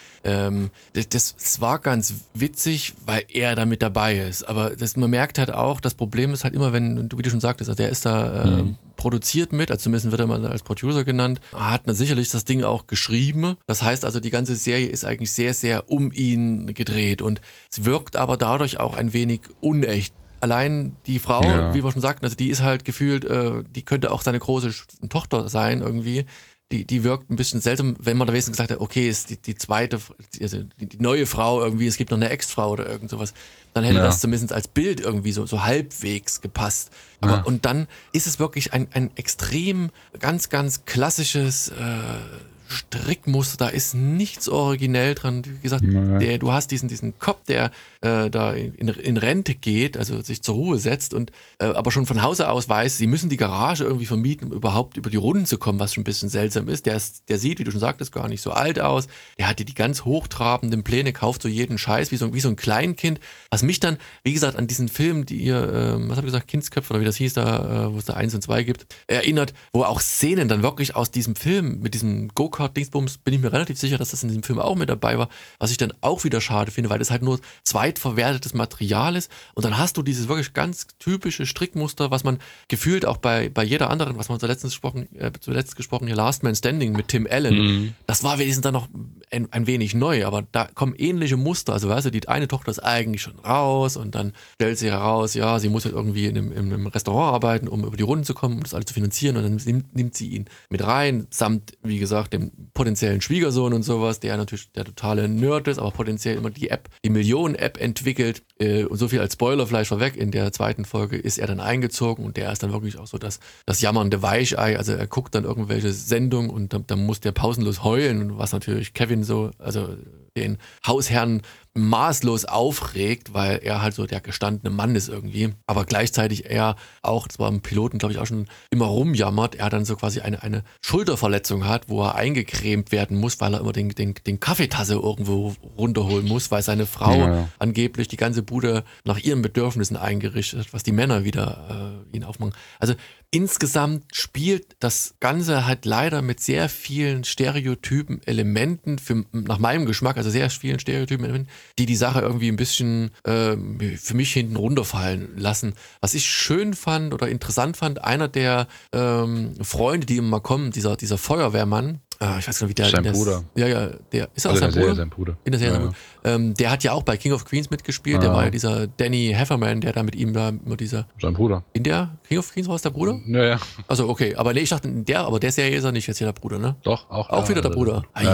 das war ganz witzig, weil er da mit dabei ist. Aber man merkt halt auch, das Problem ist halt immer, wenn, wie du schon sagtest, also der ist da produziert mit, also zumindest wird er mal als Producer genannt, hat sicherlich das Ding auch geschrieben. Das heißt also, die ganze Serie ist eigentlich sehr, sehr um ihn gedreht und es wirkt aber dadurch auch ein wenig unecht. Allein die Frau, wie wir schon sagten, also die ist halt gefühlt, die könnte auch seine große Tochter sein irgendwie. Die wirkt ein bisschen seltsam, wenn man da wenigstens gesagt hat, okay, ist die zweite, also die neue Frau irgendwie, es gibt noch eine Ex-Frau oder irgend sowas, dann hätte das zumindest als Bild irgendwie so halbwegs gepasst. Aber, und dann ist es wirklich ein extrem, ganz, ganz klassisches Strickmuster, da ist nichts originell dran. Wie gesagt, du hast diesen Cop, der da in Rente geht, also sich zur Ruhe setzt und aber schon von Hause aus weiß, sie müssen die Garage irgendwie vermieten, um überhaupt über die Runden zu kommen, was schon ein bisschen seltsam ist. Der sieht, wie du schon sagtest, gar nicht so alt aus. Der hat die ganz hochtrabenden Pläne, kauft so jeden Scheiß, wie so ein Kleinkind. Was mich dann, wie gesagt, an diesen Film, die ihr, was habe ich gesagt, Kindsköpfe oder wie das hieß da, wo es da 1 und 2 gibt, erinnert, wo auch Szenen dann wirklich aus diesem Film, mit diesem Go-Kart-Dingsbums, bin ich mir relativ sicher, dass das in diesem Film auch mit dabei war, was ich dann auch wieder schade finde, weil das halt nur zweitverwertetes Material ist und dann hast du dieses wirklich ganz typische Strickmuster, was man gefühlt auch bei jeder anderen, was man zuletzt gesprochen, hier Last Man Standing mit Tim Allen, das war wenigstens dann noch ein wenig neu, aber da kommen ähnliche Muster, also weißt du, die eine Tochter ist eigentlich schon raus und dann stellt sie heraus, ja, sie muss jetzt irgendwie in einem Restaurant arbeiten, um über die Runden zu kommen, um das alles zu finanzieren und dann nimmt sie ihn mit rein, samt, wie gesagt, dem potenziellen Schwiegersohn und sowas, der natürlich der totale Nerd ist, aber potenziell immer die Millionen-App entwickelt. Und so viel als Spoiler vielleicht vorweg, in der zweiten Folge ist er dann eingezogen und der ist dann wirklich auch so das jammernde Weichei. Also er guckt dann irgendwelche Sendungen und dann muss der pausenlos heulen, was natürlich Kevin so, also den Hausherrn maßlos aufregt, weil er halt so der gestandene Mann ist irgendwie, aber gleichzeitig er auch, das war im Piloten glaube ich auch schon immer rumjammert, er dann so quasi eine Schulterverletzung hat, wo er eingecremt werden muss, weil er immer den Kaffeetasse irgendwo runterholen muss, weil seine Frau angeblich die ganze Bude nach ihren Bedürfnissen eingerichtet hat, was die Männer wieder ihn aufmachen. Also insgesamt spielt das Ganze halt leider mit sehr vielen Stereotypen, Elementen, nach meinem Geschmack, also sehr vielen Stereotypen, Elementen, die Sache irgendwie ein bisschen für mich hinten runterfallen lassen. Was ich schön fand oder interessant fand, einer der Freunde, die immer mal kommen, dieser Feuerwehrmann, ich weiß gar nicht, wie der... Sein Bruder. Ja, der ist auch sein Bruder. In der Serie. Ja. Der hat ja auch bei King of Queens mitgespielt. Der war ja dieser Danny Hefferman, der da mit ihm da immer dieser... Sein Bruder. In der King of Queens war es der Bruder? Ja. Also okay. Aber nee, ich dachte, der Serie ist er nicht jetzt hier der Bruder, ne? Doch, auch. Auch wieder der Bruder. Ja.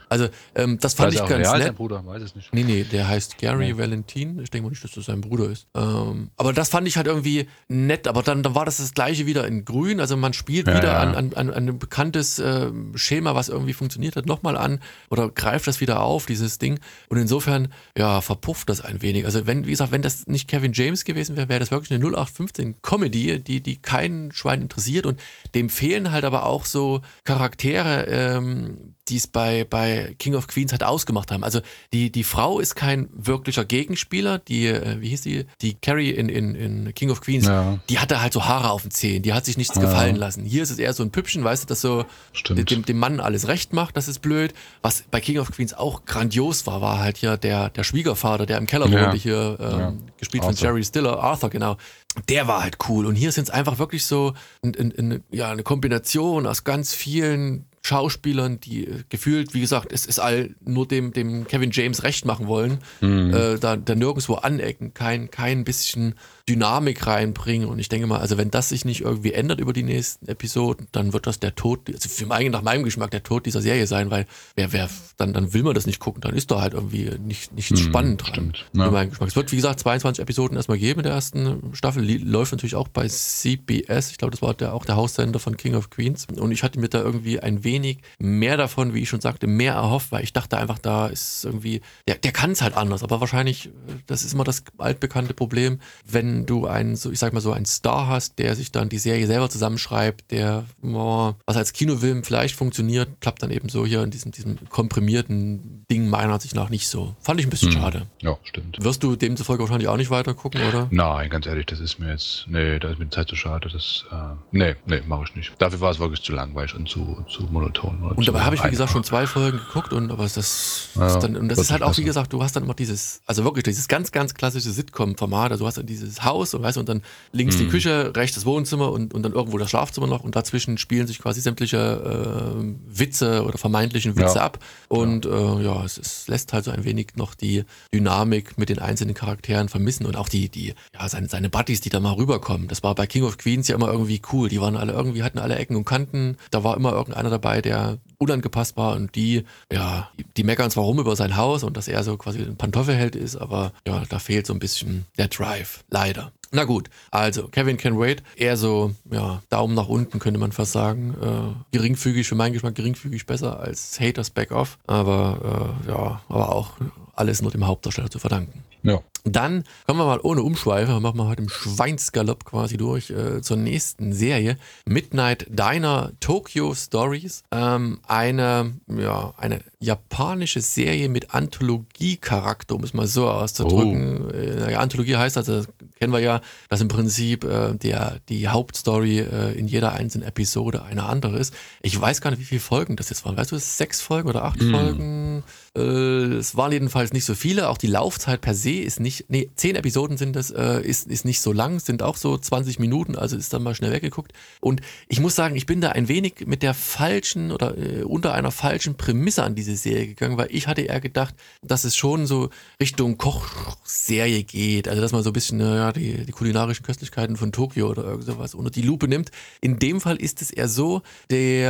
Also das fand ich auch ganz real nett. sein Bruder, weiß es nicht. Nee, der heißt Gary Valentin. Ich denke mal nicht, dass das sein Bruder ist. Aber das fand ich halt irgendwie nett. Aber dann war das Gleiche wieder in Grün. Also man spielt wieder an ein bekanntes Schema, was irgendwie funktioniert hat, nochmal an oder greift das wieder auf, dieses Ding. Und insofern, ja, verpufft das ein wenig. Also wie gesagt, wenn das nicht Kevin James gewesen wäre, wäre das wirklich eine 0815-Comedy, die keinen Schwein interessiert. Und dem fehlen halt aber auch so Charaktere, die es bei King of Queens halt ausgemacht haben. Also die Frau ist kein wirklicher Gegenspieler, wie hieß die? Die Carrie in King of Queens, die hatte halt so Haare auf den Zähnen, die hat sich nichts gefallen lassen. Hier ist es eher so ein Püppchen, weißt du, das so dem Mann alles recht macht, das ist blöd. Was bei King of Queens auch grandios war halt hier der Schwiegervater, der im Keller wohnte, hier gespielt von Jerry Stiller, Arthur, genau. Der war halt cool. Und hier sind es einfach wirklich so eine Kombination aus ganz vielen Schauspielern, die gefühlt, wie gesagt, es ist nur dem Kevin James recht machen wollen, da nirgendwo anecken, kein bisschen Dynamik reinbringen. Und ich denke mal, also wenn das sich nicht irgendwie ändert über die nächsten Episoden, dann wird das der Tod, also nach meinem Geschmack der Tod dieser Serie sein, weil dann will man das nicht gucken, dann ist da halt irgendwie nichts spannend dran. Stimmt. Für meinen Geschmack. Es wird, wie gesagt, 22 Episoden erstmal geben in der ersten Staffel, läuft natürlich auch bei CBS, ich glaube, das war auch der Haussender von King of Queens. Und ich hatte mir da irgendwie ein wenig mehr davon, wie ich schon sagte, mehr erhofft, weil ich dachte einfach, da ist irgendwie, der kann es halt anders, aber wahrscheinlich, das ist immer das altbekannte Problem, wenn du einen Star hast, der sich dann die Serie selber zusammenschreibt, der, was als Kinofilm vielleicht funktioniert, klappt dann eben so hier in diesem komprimierten Ding meiner Ansicht nach nicht so. Fand ich ein bisschen schade. Ja, stimmt. Wirst du demzufolge wahrscheinlich auch nicht weiter gucken, oder? Nein, ganz ehrlich, das ist mir jetzt, da ist mir die Zeit zu schade, mache ich nicht. Dafür war es wirklich zu langweilig und zu monoton. Und dabei habe ich, wie gesagt, schon 2 Folgen geguckt aber das ist halt auch, wie gesagt, du hast dann immer dieses ganz, ganz klassische Sitcom-Format, also du hast dann dieses Haus und dann links die Küche, rechts das Wohnzimmer und dann irgendwo das Schlafzimmer noch und dazwischen spielen sich quasi sämtliche Witze oder vermeintlichen Witze ab und es lässt halt so ein wenig noch die Dynamik mit den einzelnen Charakteren vermissen und auch seine Buddies, die da mal rüberkommen. Das war bei King of Queens ja immer irgendwie cool, die waren alle irgendwie, hatten alle Ecken und Kanten, da war immer irgendeiner dabei, der unangepasst war und die meckern zwar rum über sein Haus und dass er so quasi ein Pantoffelheld ist, aber ja, da fehlt so ein bisschen der Drive, leider. Na gut, also Kevin Can Wait, eher so, Daumen nach unten könnte man fast sagen. Geringfügig, für meinen Geschmack geringfügig besser als Haters Back Off, aber auch alles nur dem Hauptdarsteller zu verdanken. Ja. Dann kommen wir mal ohne Umschweife, machen wir heute im Schweinsgalopp quasi durch zur nächsten Serie. Midnight Diner Tokyo Stories. Eine japanische Serie mit Anthologie-Charakter, um es mal so auszudrücken. Anthologie heißt also, kennen wir ja, dass im Prinzip die Hauptstory in jeder einzelnen Episode eine andere ist. Ich weiß gar nicht, wie viele Folgen das jetzt waren. Weißt du, 6 Folgen oder 8 Folgen? Es waren jedenfalls nicht so viele. Auch die Laufzeit per se ist 10 Episoden sind das, ist nicht so lang, sind auch so 20 Minuten, also ist dann mal schnell weggeguckt. Und ich muss sagen, ich bin da ein wenig mit der falschen oder unter einer falschen Prämisse an diese Serie gegangen, weil ich hatte eher gedacht, dass es schon so Richtung Kochserie geht. Also dass man so ein bisschen die kulinarischen Köstlichkeiten von Tokio oder irgend sowas unter die Lupe nimmt. In dem Fall ist es eher so, die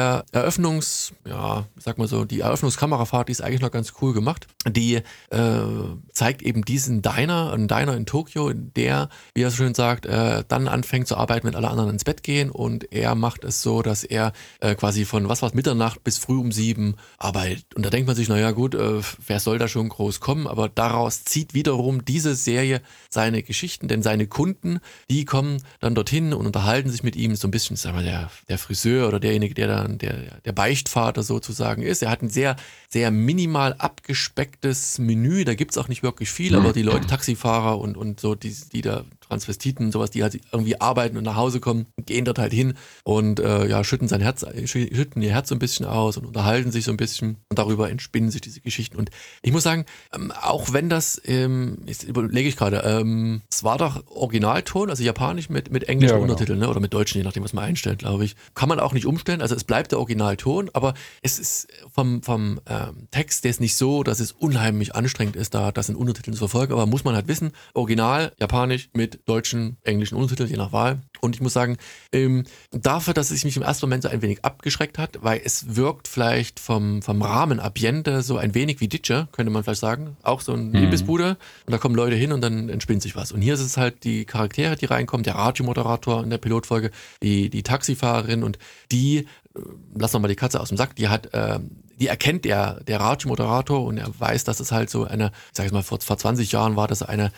Eröffnungskamerafahrt, die ist eigentlich noch ganz cool gemacht. Die zeigt eben diesen Diner in Tokio, der, wie er so schön sagt, dann anfängt zu arbeiten, wenn alle anderen ins Bett gehen und er macht es so, dass er quasi von Mitternacht bis früh um 7 arbeitet. Und da denkt man sich, naja gut, wer soll da schon groß kommen? Aber daraus zieht wiederum diese Serie seine Geschichten, denn seine Kunden, die kommen dann dorthin und unterhalten sich mit ihm so ein bisschen, sagen wir, der Friseur oder derjenige, der dann der Beichtvater sozusagen ist. Er hat ein sehr, sehr minimal abgespecktes Menü, da gibt es auch nicht wirklich viel, aber die Leute, Taxifahrer und so, die da Transvestiten und sowas, die halt irgendwie arbeiten und nach Hause kommen, gehen dort halt hin und schütten ihr Herz so ein bisschen aus und unterhalten sich so ein bisschen und darüber entspinnen sich diese Geschichten. Und ich muss sagen, auch wenn das, jetzt überlege ich gerade, es war doch Originalton, also japanisch mit englischen Untertiteln, ne? Oder mit deutschen, je nachdem, was man einstellt, glaube ich. Kann man auch nicht umstellen, also es bleibt der Originalton, aber es ist vom Text, der ist nicht so, dass es unheimlich anstrengend ist, da das in Untertiteln zu verfolgen, aber muss man halt wissen, Original, japanisch mit mit deutschen, englischen Untertiteln, je nach Wahl. Und ich muss sagen, dafür, dass es mich im ersten Moment so ein wenig abgeschreckt hat, weil es wirkt vielleicht vom Rahmenambiente so ein wenig wie Ditsche, könnte man vielleicht sagen. Auch so ein Imbissbude. Und da kommen Leute hin und dann entspinnt sich was. Und hier ist es halt die Charaktere, die reinkommen, der Radio-Moderator in der Pilotfolge, die Taxifahrerin und die, lassen wir mal die Katze aus dem Sack, die erkennt der Radio-Moderator und er weiß, dass es halt so eine, ich sag jetzt mal, vor 20 Jahren war das eine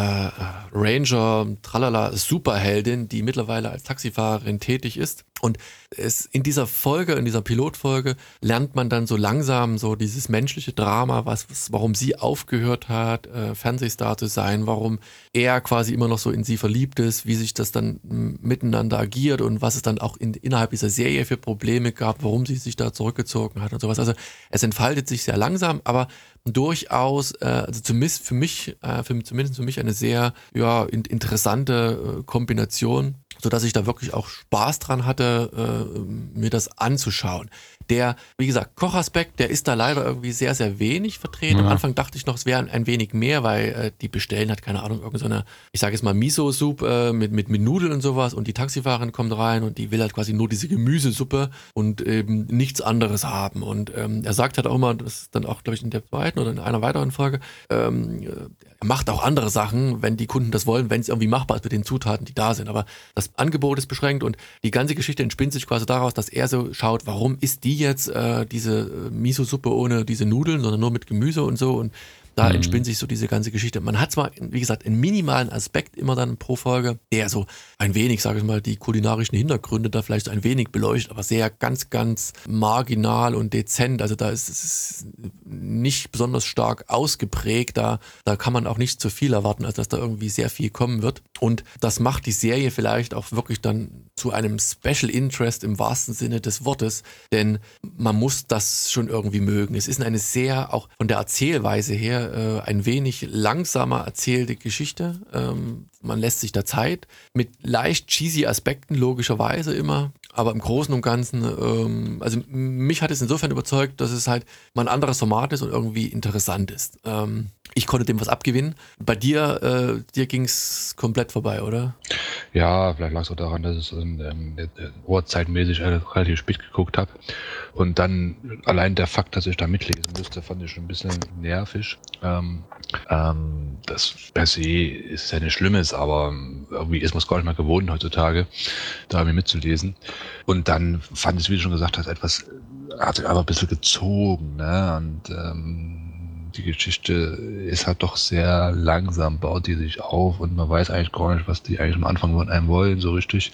Ranger, tralala, Superheldin, die mittlerweile als Taxifahrerin tätig ist. Und in dieser Folge, in dieser Pilotfolge, lernt man dann so langsam so dieses menschliche Drama, warum sie aufgehört hat, Fernsehstar zu sein, warum er quasi immer noch so in sie verliebt ist, wie sich das dann miteinander agiert und was es dann auch innerhalb dieser Serie für Probleme gab, warum sie sich da zurückgezogen hat und sowas. Also es entfaltet sich sehr langsam, aber durchaus, also zumindest für mich eine sehr interessante Kombination, sodass ich da wirklich auch Spaß dran hatte, mir das anzuschauen. Der, wie gesagt, Kochaspekt, der ist da leider irgendwie sehr, sehr wenig vertreten. Am Anfang dachte ich noch, es wäre ein wenig mehr, weil die bestellen hat, keine Ahnung, irgendeine, ich sage jetzt mal Miso-Soup mit Nudeln und sowas und die Taxifahrerin kommt rein und die will halt quasi nur diese Gemüsesuppe und eben nichts anderes haben. Und er sagt halt auch immer, das ist dann auch, glaube ich, in der zweiten oder in einer weiteren Folge, er macht auch andere Sachen, wenn die Kunden das wollen, wenn es irgendwie machbar ist mit den Zutaten, die da sind. Aber das Angebot ist beschränkt und die ganze Geschichte entspinnt sich quasi daraus, dass er so schaut, warum ist die jetzt diese Miso-Suppe ohne diese Nudeln, sondern nur mit Gemüse und so und da entspinnt sich so diese ganze Geschichte. Man hat zwar, wie gesagt, einen minimalen Aspekt immer dann pro Folge, der so ein wenig, sage ich mal, die kulinarischen Hintergründe da vielleicht so ein wenig beleuchtet, aber sehr ganz, ganz marginal und dezent. Also da ist es nicht besonders stark ausgeprägt. Da kann man auch nicht zu viel erwarten, als dass da irgendwie sehr viel kommen wird. Und das macht die Serie vielleicht auch wirklich dann zu einem Special Interest im wahrsten Sinne des Wortes, denn man muss das schon irgendwie mögen. Es ist eine sehr, auch von der Erzählweise her, ein wenig langsamer erzählte Geschichte. Man lässt sich da Zeit mit leicht cheesy Aspekten, logischerweise immer. Aber im Großen und Ganzen, also mich hat es insofern überzeugt, dass es halt mal ein anderes Format ist und irgendwie interessant ist. Ich konnte dem was abgewinnen. Bei dir ging es komplett vorbei, oder? Ja, vielleicht lag es auch daran, dass ich uhrzeitmäßig relativ spät geguckt habe. Und dann allein der Fakt, dass ich da mitlesen musste, fand ich schon ein bisschen nervig. Das per se ist ja nichts Schlimmes, aber irgendwie ist man es gar nicht mehr gewohnt heutzutage, da mir mitzulesen. Und dann fand ich es, wie du schon gesagt hast, hat sich einfach ein bisschen gezogen. Ne? Und die Geschichte ist halt doch sehr langsam, baut die sich auf und man weiß eigentlich gar nicht, was die eigentlich am Anfang von einem wollen, so richtig.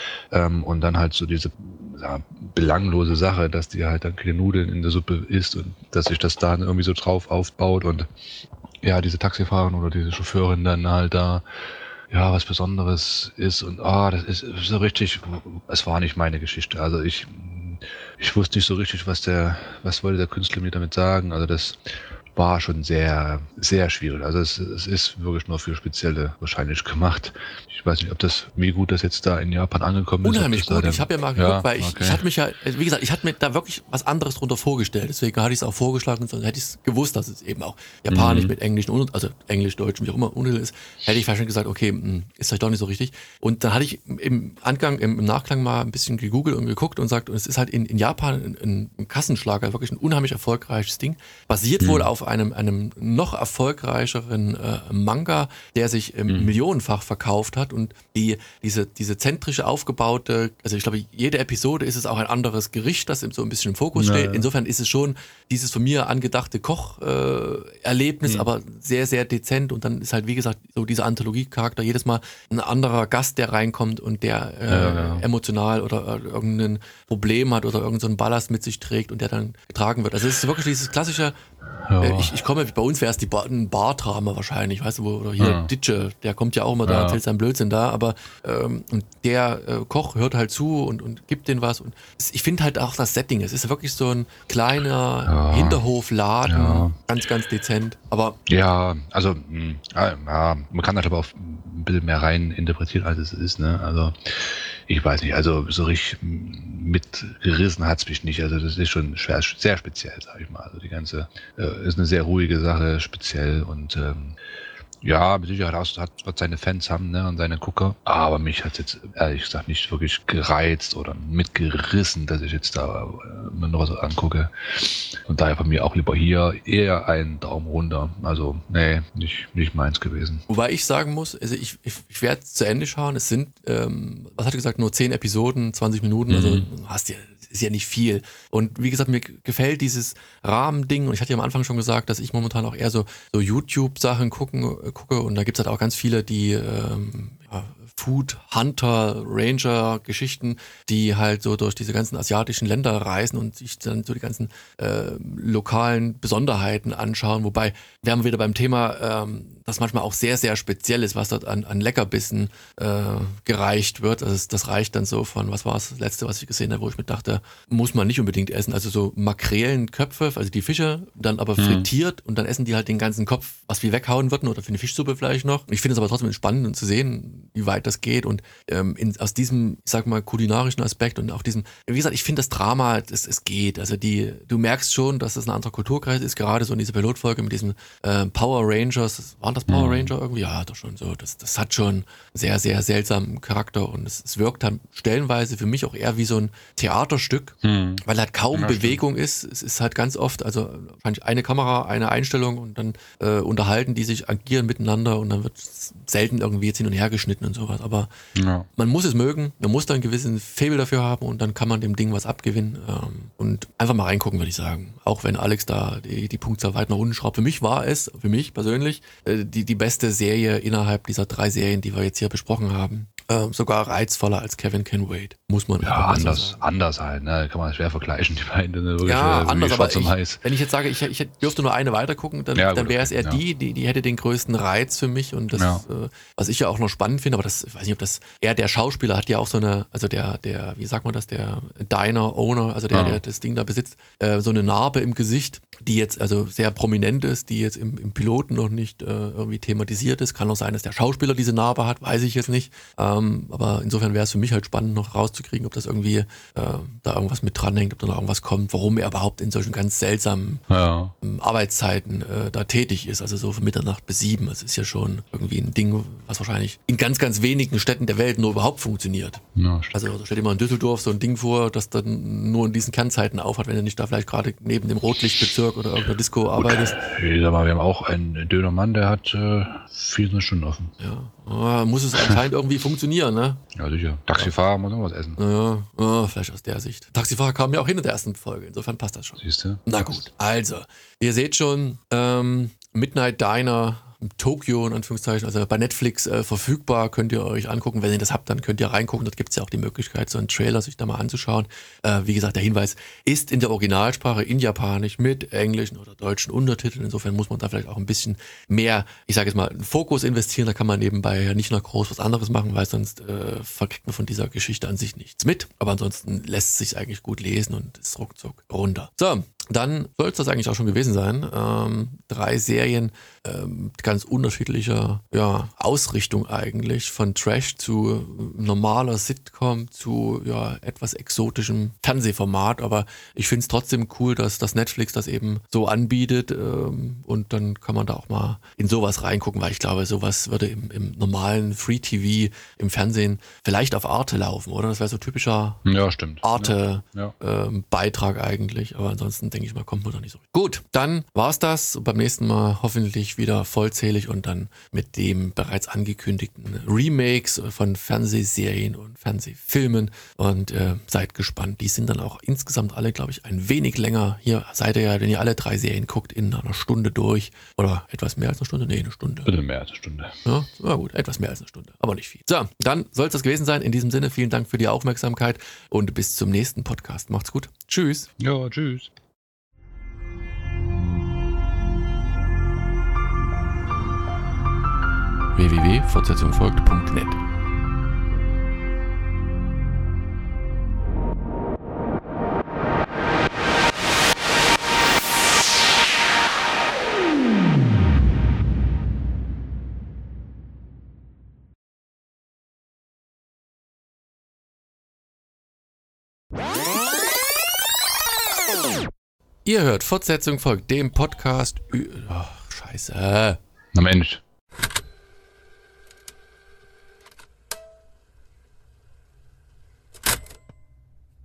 Und dann halt so diese belanglose Sache, dass die halt dann keine Nudeln in der Suppe isst und dass sich das da irgendwie so drauf aufbaut und ja, diese Taxifahrerin oder diese Chauffeurin dann halt da ja was Besonderes ist und das ist so richtig, es war nicht meine Geschichte. Also ich wusste nicht so richtig, was wollte der Künstler mir damit sagen. Also das war schon sehr, sehr schwierig. Also es ist wirklich nur für Spezielle wahrscheinlich gemacht. Ich weiß nicht, wie gut das jetzt da in Japan angekommen ist. Unheimlich gut. Ich habe ja mal geguckt, weil ich hatte mich ja, wie gesagt, ich hatte mir da wirklich was anderes drunter vorgestellt. Deswegen hatte ich es auch vorgeschlagen, sonst hätte ich es gewusst, dass es eben auch Japanisch mit Englischen, also Englisch, Deutsch, wie auch immer, Untertitel ist, hätte ich wahrscheinlich gesagt, okay, ist vielleicht doch nicht so richtig. Und dann hatte ich im Nachklang mal ein bisschen gegoogelt und geguckt und sagt, und es ist halt in Japan ein Kassenschlager, wirklich ein unheimlich erfolgreiches Ding, basiert wohl auf einem noch erfolgreicheren Manga, der sich millionenfach verkauft hat und diese zentrische aufgebaute, also ich glaube, jede Episode ist es auch ein anderes Gericht, das so ein bisschen im Fokus steht. Insofern ist es schon dieses von mir angedachte Kocherlebnis, aber sehr, sehr dezent und dann ist halt, wie gesagt, so dieser Anthologie-Charakter, jedes Mal ein anderer Gast, der reinkommt und der emotional oder irgendein Problem hat oder irgendeinen so einen Ballast mit sich trägt und der dann getragen wird. Also es ist wirklich dieses klassische, ich komme, bei uns wäre es ein Bardrama wahrscheinlich, weißt du, oder hier Ditsche, der kommt ja auch immer da, erzählt seinen Blödsinn da, aber und der Koch hört halt zu und gibt denen was und ich finde halt auch das Setting, es ist wirklich so ein kleiner Hinterhofladen, ganz, ganz dezent, aber... Ja, also man kann halt aber auch ein bisschen mehr rein interpretieren, als es ist, ne, also ich weiß nicht, also so richtig mitgerissen hat es mich nicht, also das ist schon sehr speziell, sag ich mal, also die ganze ist eine sehr ruhige Sache, speziell und Ja, mit Sicherheit wird seine Fans haben, ne, und seine Gucker. Aber mich hat es jetzt ehrlich gesagt nicht wirklich gereizt oder mitgerissen, dass ich jetzt da mir noch was angucke. Und daher von mir auch lieber hier eher ein Daumen runter. Also, nee, nicht meins gewesen. Wobei ich sagen muss, also ich werde zu Ende schauen. Es sind, was hat er gesagt, nur 10 Episoden, 20 Minuten, also ist ja nicht viel. Und wie gesagt, mir gefällt dieses Rahmending und ich hatte ja am Anfang schon gesagt, dass ich momentan auch eher so YouTube-Sachen gucke und da gibt es halt auch ganz viele, die Food Hunter, Ranger Geschichten, die halt so durch diese ganzen asiatischen Länder reisen und sich dann so die ganzen lokalen Besonderheiten anschauen. Wobei, wären wir wieder beim Thema, das manchmal auch sehr, sehr speziell ist, was dort an Leckerbissen gereicht wird. Also das reicht dann so von, was war das letzte, was ich gesehen habe, wo ich mir dachte, muss man nicht unbedingt essen. Also so Makrelenköpfe, also die Fische, dann aber frittiert und dann essen die halt den ganzen Kopf, was wir weghauen würden oder für eine Fischsuppe vielleicht noch. Ich finde es aber trotzdem spannend zu sehen, wie weit das geht und aus diesem, ich sag mal, kulinarischen Aspekt und auch diesem, wie gesagt, ich finde das Drama, es geht. Also du merkst schon, dass das ein anderer Kulturkreis ist, gerade so in dieser Pilotfolge mit diesen Power Rangers. Waren das Power Ranger irgendwie? Ja, doch schon so. Das hat schon sehr, sehr seltsamen Charakter und es wirkt dann stellenweise für mich auch eher wie so ein Theaterstück, weil halt kaum Bewegung ist. Es ist halt ganz oft, also wahrscheinlich eine Kamera, eine Einstellung und dann unterhalten die sich, agieren miteinander und dann wird selten irgendwie jetzt hin und her geschnitten und sowas. Aber man muss es mögen, man muss da einen gewissen Faible dafür haben und dann kann man dem Ding was abgewinnen und einfach mal reingucken, würde ich sagen. Auch wenn Alex da die Punktzahl weit nach unten schraubt. Für mich war es, für mich persönlich, die beste Serie innerhalb dieser 3 Serien, die wir jetzt hier besprochen haben. Sogar reizvoller als Kevin Can Wait, muss man anders halt, ne? Kann man schwer vergleichen, die beiden, ne? Wirklich, anders, aber wenn ich jetzt sage, ich dürfte nur eine weitergucken, dann wäre es eher die hätte den größten Reiz für mich und das, was ich ja auch noch spannend finde, aber das, ich weiß nicht, ob das, der Schauspieler hat ja auch so eine, also der, wie sagt man das, der Diner-Owner, also der das Ding da besitzt, so eine Narbe im Gesicht, die jetzt also sehr prominent ist, die jetzt im Piloten noch nicht irgendwie thematisiert ist, kann auch sein, dass der Schauspieler diese Narbe hat, weiß ich jetzt nicht, aber insofern wäre es für mich halt spannend noch rauszukriegen, ob das irgendwie da irgendwas mit dranhängt, ob da noch irgendwas kommt, warum er überhaupt in solchen ganz seltsamen Arbeitszeiten da tätig ist, also so von Mitternacht bis 7. Das ist ja schon irgendwie ein Ding, was wahrscheinlich in ganz, ganz wenigen Städten der Welt nur überhaupt funktioniert. Ja, also stell dir mal in Düsseldorf so ein Ding vor, das dann nur in diesen Kernzeiten aufhat, wenn du nicht da vielleicht gerade neben dem Rotlichtbezirk oder irgendeiner Disco arbeitest. Ich sag mal, wir haben auch einen Dönermann, der hat 24 Stunden offen. Ja, muss es anscheinend irgendwie funktionieren, ne? Ja, sicher. Taxifahrer muss noch was essen. Ja, vielleicht aus der Sicht. Taxifahrer kam ja auch hin in der ersten Folge, insofern passt das schon. Siehst du? Na gut, also, ihr seht schon, Midnight Diner Tokio in Anführungszeichen, also bei Netflix verfügbar, könnt ihr euch angucken. Wenn ihr das habt, dann könnt ihr reingucken. Dort gibt es ja auch die Möglichkeit, so einen Trailer sich da mal anzuschauen. Wie gesagt, der Hinweis ist in der Originalsprache in Japanisch mit englischen oder deutschen Untertiteln. Insofern muss man da vielleicht auch ein bisschen mehr, ich sage jetzt mal, Fokus investieren. Da kann man nebenbei ja nicht noch groß was anderes machen, weil sonst verkriegt man von dieser Geschichte an sich nichts mit. Aber ansonsten lässt es sich eigentlich gut lesen und ist ruckzuck runter. So, dann soll es das eigentlich auch schon gewesen sein. 3 Serien, ganz unterschiedlicher Ausrichtung eigentlich, von Trash zu normaler Sitcom zu etwas exotischem Fernsehformat, aber ich finde es trotzdem cool, dass das Netflix das eben so anbietet und dann kann man da auch mal in sowas reingucken, weil ich glaube, sowas würde im normalen Free-TV im Fernsehen vielleicht auf Arte laufen, oder? Das wäre so typischer Arte-Beitrag eigentlich, aber ansonsten denke ich mal, kommt man da nicht so. Gut, dann war's das. Beim nächsten Mal hoffentlich wieder vollzählig und dann mit dem bereits angekündigten Remakes von Fernsehserien und Fernsehfilmen und seid gespannt. Die sind dann auch insgesamt alle, glaube ich, ein wenig länger. Hier seid ihr ja, wenn ihr alle 3 Serien guckt, in einer Stunde durch oder etwas mehr als eine Stunde? Nee, eine Stunde. Bitte mehr als eine Stunde. Ja, na gut, etwas mehr als eine Stunde, aber nicht viel. So, dann soll es das gewesen sein. In diesem Sinne, vielen Dank für die Aufmerksamkeit und bis zum nächsten Podcast. Macht's gut. Tschüss. Ja, tschüss. www.fortsetzungfolgt.net Ihr hört Fortsetzung folgt, dem Podcast. Scheiße. Na Mensch.